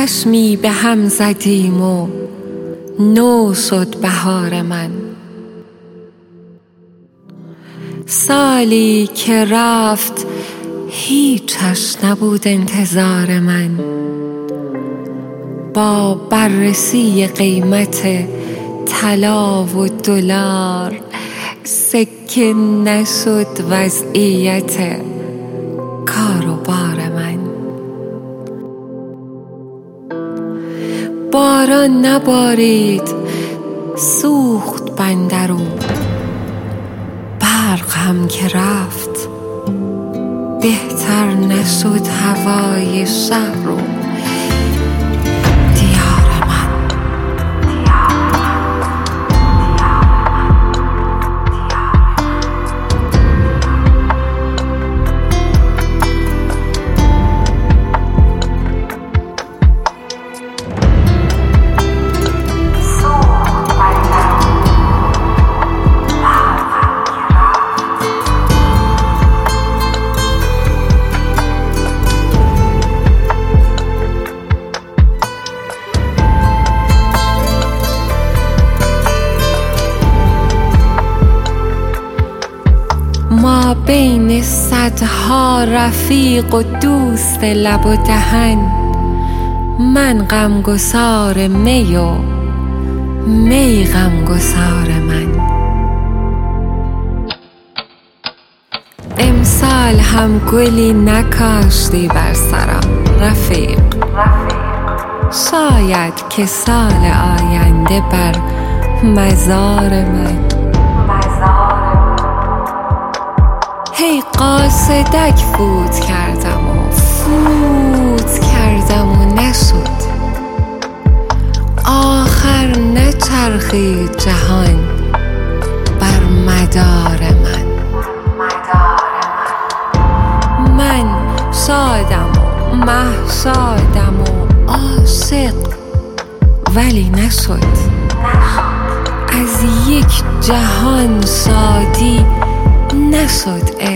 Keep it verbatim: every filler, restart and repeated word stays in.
چشمی به هم زدیم و نو شد بهار من. سالی که رفت هیچش نبود انتظار من. با بررسی قیمت طلا و دلار سکه نشد وضعیت کار و بار من. باران نبارید سوخت بندرو، برق هم که رفت بهتر نشد هوای شهر و دیار من. ما بین صدها رفیق و دوست لب و دهن، من غمگسار می و می غمگسار من. امسال هم گلی نکاشتی بر سرم رفیق، شاید که سال آینده بر مزار من. هی قاصدک فوت کردم و فوت کردم و نشد، آخر نچرخید جهان بر مدار من. من شادم و مهشادم و عاشق، ولی نشد از یک جهان شادی نشد.